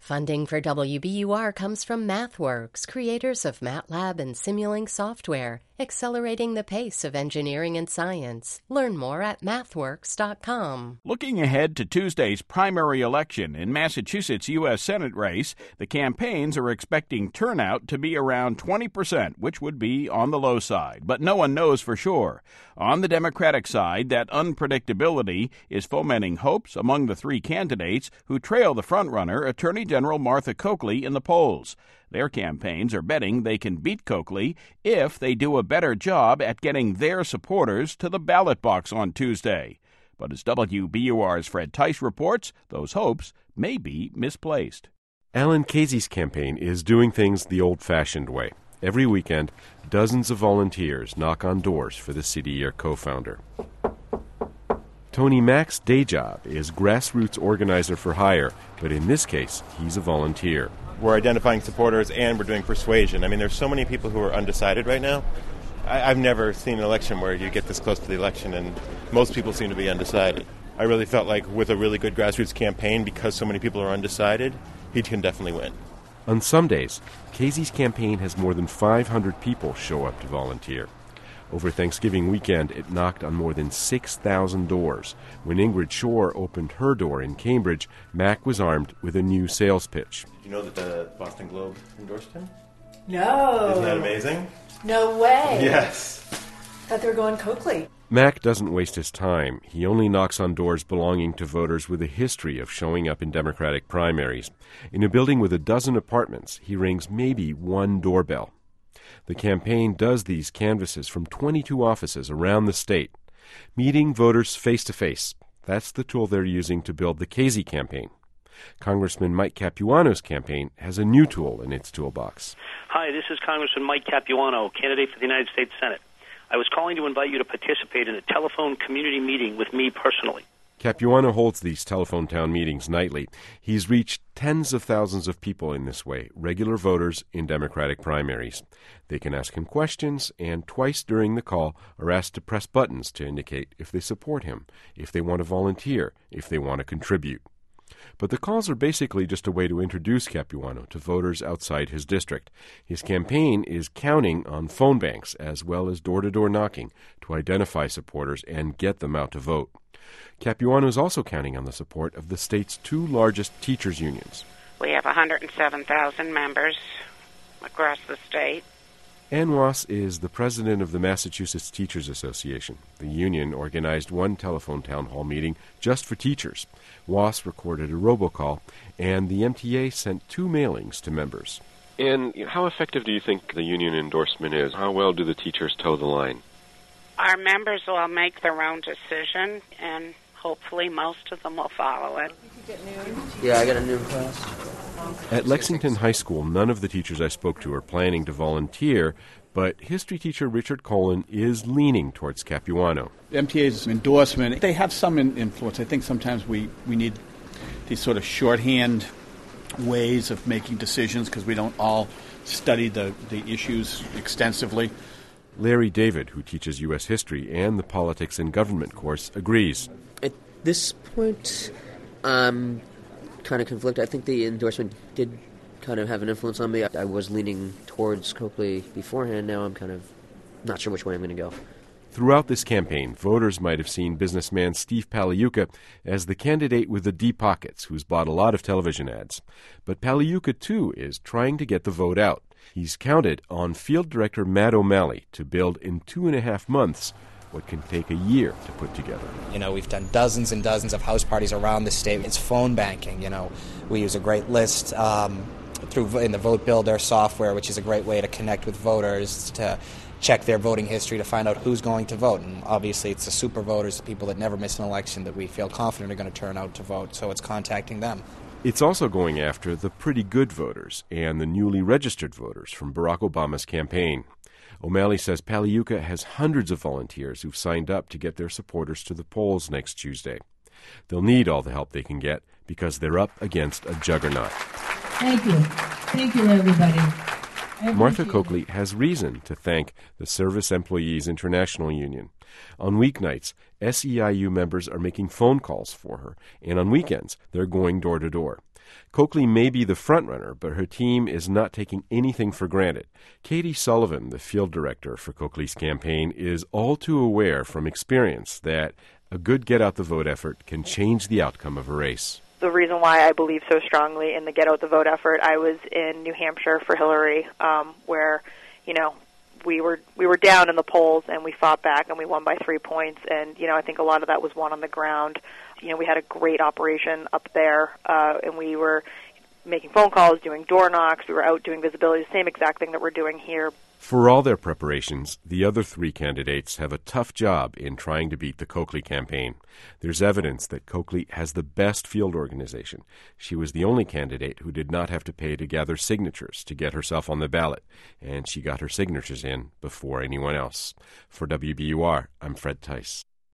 Funding for WBUR comes from MathWorks, creators of MATLAB and Simulink software, accelerating the pace of engineering and science. Learn more at mathworks.com. Looking ahead to Tuesday's primary election in Massachusetts' U.S. Senate race, the campaigns are expecting turnout to be around 20%, which would be on the low side, but no one knows for sure. On the Democratic side, that unpredictability is fomenting hopes among the three candidates who trail the frontrunner, Attorney General Martha Coakley, in the polls. Their campaigns are betting they can beat Coakley if they do a better job at getting their supporters to the ballot box on Tuesday. But as WBUR's Fred Tice reports, those hopes may be misplaced. Alan Casey's campaign is doing things the old-fashioned way. Every weekend, dozens of volunteers knock on doors for the City Year co-founder. Tony Mack's day job is grassroots organizer for hire, but in this case, he's a volunteer. We're identifying supporters and we're doing persuasion. I mean, there's so many people who are undecided right now. I've never seen an election where you get this close to the election and most people seem to be undecided. I really felt like with a really good grassroots campaign, because so many people are undecided, he can definitely win. On some days, Casey's campaign has more than 500 people show up to volunteer. Over Thanksgiving weekend, it knocked on more than 6,000 doors. When Ingrid Shore opened her door in Cambridge, Mack was armed with a new sales pitch. Did you know that the Boston Globe endorsed him? No. Isn't that amazing? No way. Yes. Thought they were going Coakley. Mack doesn't waste his time. He only knocks on doors belonging to voters with a history of showing up in Democratic primaries. In a building with a dozen apartments, he rings maybe one doorbell. The campaign does these canvasses from 22 offices around the state, meeting voters face-to-face. That's the tool they're using to build the Casey campaign. Congressman Mike Capuano's campaign has a new tool in its toolbox. Hi, this is Congressman Mike Capuano, candidate for the United States Senate. I was calling to invite you to participate in a telephone community meeting with me personally. Capuano holds these telephone town meetings nightly. He's reached tens of thousands of people in this way, regular voters in Democratic primaries. They can ask him questions, and twice during the call are asked to press buttons to indicate if they support him, if they want to volunteer, if they want to contribute. But the calls are basically just a way to introduce Capuano to voters outside his district. His campaign is counting on phone banks as well as door-to-door knocking to identify supporters and get them out to vote. Capuano is also counting on the support of the state's two largest teachers' unions. We have 107,000 members across the state. Ann Wass is the president of the Massachusetts Teachers Association. The union organized one telephone town hall meeting just for teachers. Wass recorded a robocall, and the MTA sent 2 mailings to members. And how effective do you think the union endorsement is? How well do the teachers toe the line? Our members will make their own decision, and hopefully most of them will follow it. Yeah, I got a noon class. At Lexington High School, none of the teachers I spoke to are planning to volunteer, but history teacher Richard Colin is leaning towards Capuano. The MTA's endorsement, they have some influence. I think sometimes we need these sort of shorthand ways of making decisions because we don't all study the issues extensively. Larry David, who teaches U.S. history and the politics and government course, agrees. At this point, I'm kind of conflicted. I think the endorsement did kind of have an influence on me. I was leaning towards Coakley beforehand. Now I'm kind of not sure which way I'm going to go. Throughout this campaign, voters might have seen businessman Steve Paliuka as the candidate with the deep pockets who's bought a lot of television ads. But Paliuka, too, is trying to get the vote out. He's counted on Field Director Matt O'Malley to build in 2.5 months what can take a year to put together. You know, we've done dozens and dozens of house parties around the state. It's phone banking, you know. We use a great list in the Vote Builder software, which is a great way to connect with voters, to check their voting history, to find out who's going to vote. And obviously it's the super voters, the people that never miss an election, that we feel confident are going to turn out to vote, so it's contacting them. It's also going after the pretty good voters and the newly registered voters from Barack Obama's campaign. O'Malley says Paliuka has hundreds of volunteers who've signed up to get their supporters to the polls next Tuesday. They'll need all the help they can get because they're up against a juggernaut. Thank you. Thank you, everybody. Martha Coakley has reason to thank the Service Employees International Union. On weeknights, SEIU members are making phone calls for her, and on weekends, they're going door to door. Coakley may be the front-runner, but her team is not taking anything for granted. Katie Sullivan, the field director for Coakley's campaign, is all too aware from experience that a good get-out-the-vote effort can change the outcome of a race. The reason why I believe so strongly in the get-out-the-vote effort, I was in New Hampshire for Hillary, where, we were down in the polls and we fought back and we won by 3 points. And, I think a lot of that was won on the ground. We had a great operation up there, and we were making phone calls, doing door knocks. We were out doing visibility, the same exact thing that we're doing here. For all their preparations, the other three candidates have a tough job in trying to beat the Coakley campaign. There's evidence that Coakley has the best field organization. She was the only candidate who did not have to pay to gather signatures to get herself on the ballot, and she got her signatures in before anyone else. For WBUR, I'm Fred Tice.